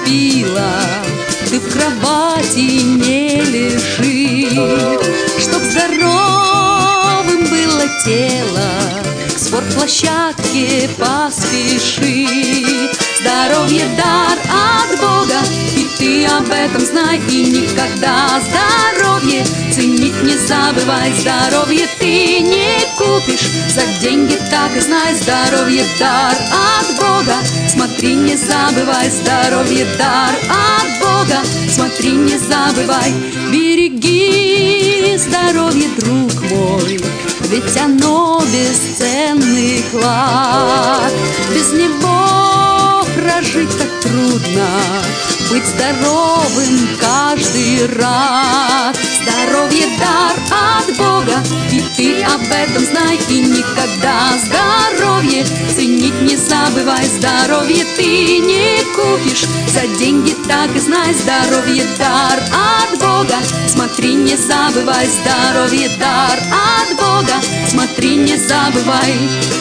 любила, ты в кровати не лежи. Чтоб здоровым было тело, к спортплощадке поспеши. Здоровье дар от Бога, и ты об этом знай. И никогда здоровье ценить не забывай. Здоровье ты не купишь за деньги, так и знай. Здоровье дар от Бога, смотри, не забывай. Здоровье дар от Бога, смотри, не забывай. Береги здоровье, друг мой, ведь оно бесценный клад. Без него прожить так трудно, быть здоровым каждый раз. Здоровье дар от Бога, и ты об этом знай. И никогда здоровье ценить не забывай. Здоровье ты не купишь за деньги, так и знай. Здоровье дар от Бога, смотри, не забывай. Здоровье дар от Бога, смотри, не забывай.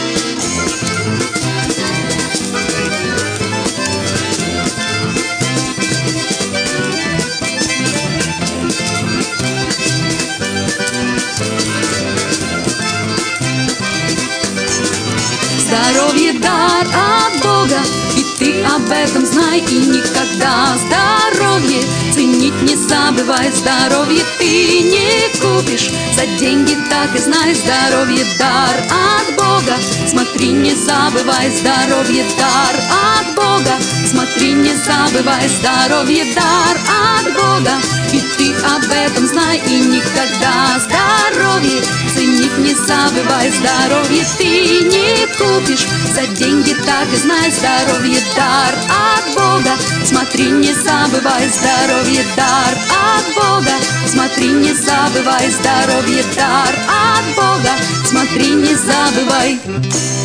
Здоровье дар от Бога, и ты об этом знай. И никогда здоровье ценить не забывай. Здоровье ты не купишь за деньги, так и знай. Здоровье дар от Бога, смотри, не забывай. Здоровье дар от Бога, смотри, не забывай. Здоровье дар от Бога, и ты об этом знай. И никогда здоровье ценить не забывай. Здоровье ты не купишь за деньги, так и знай. Здоровье дар от Бога, смотри, не забывай. Здоровье дар от Бога, смотри, не забывай. Здоровье дар от Бога, смотри, не забывай.